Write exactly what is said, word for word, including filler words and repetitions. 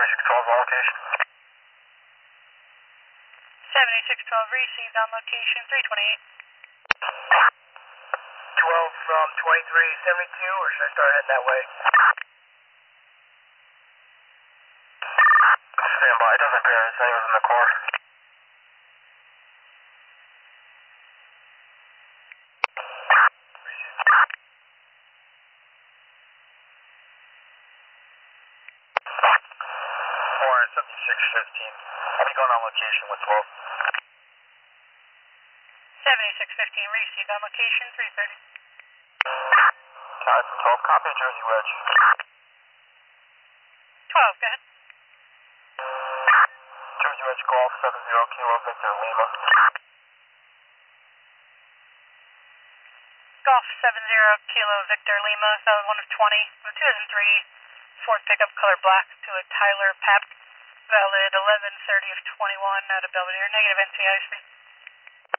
seventy-six twelve location. seventy-six twelve received on location three twenty-eight. twelve from twenty-three seventy-two, or should I start heading that way? Stand by, it doesn't appear as anyone in the car. seventy-six fifteen. I'll be going on location with twelve. seventy-six fifteen received on location three thirty. Alright, from twelve, copy Jersey Wedge. twelve, go ahead. Jersey Wedge Golf seven zero Kilo Victor Lima. Golf seven zero Kilo Victor Lima, valid one of twenty, two thousand three, Ford pickup color black to a Tyler Pap, valid eleven thirty of twenty-one out of Belvedere, negative N C I C.